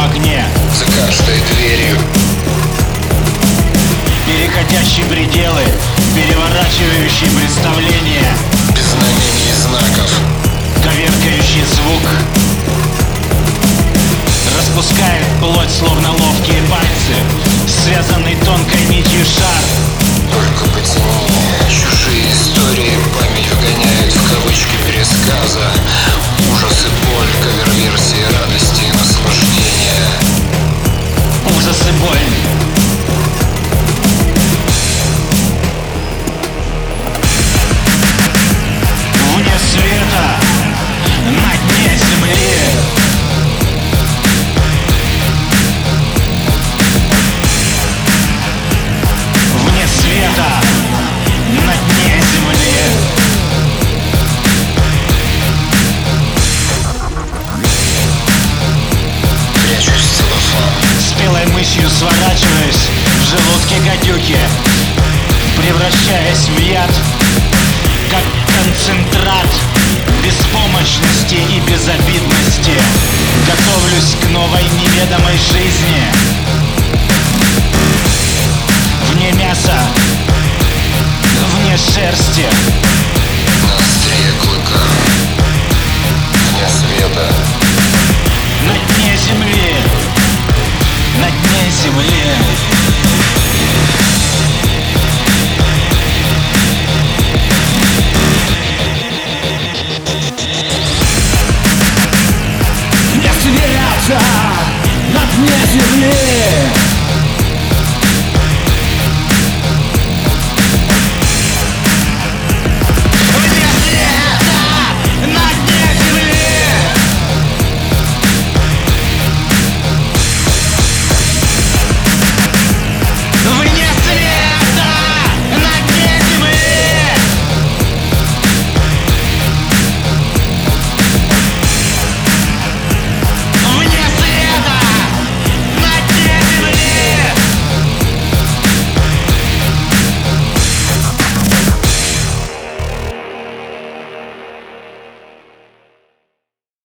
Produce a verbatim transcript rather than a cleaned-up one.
огне, за каждой дверью, переходящий пределы, переворачивающий представления, без знамений и знаков, коверкающий звук, распускает плоть, словно ловкие пальцы, связанный тонкой нитью шар. только потяни. Чужие истории память вгоняет в кавычки пересказа. Ужас и боль, кавер-версии радости и наслаждения. Ужас и боль. Вне света, на дне земли. Вне света, на дне земли. Прячусь в целлофан, Спелой мышью сворачиваюсь в желудке гадюки, превращаясь в яд, как концентрат беспомощности и безобидности. Готовлюсь к новой неведомой жизни. Вне мяса, вне шерсти, на острие клыка, вне света. на дне земли, на дне земли. Вне света, на дне земли.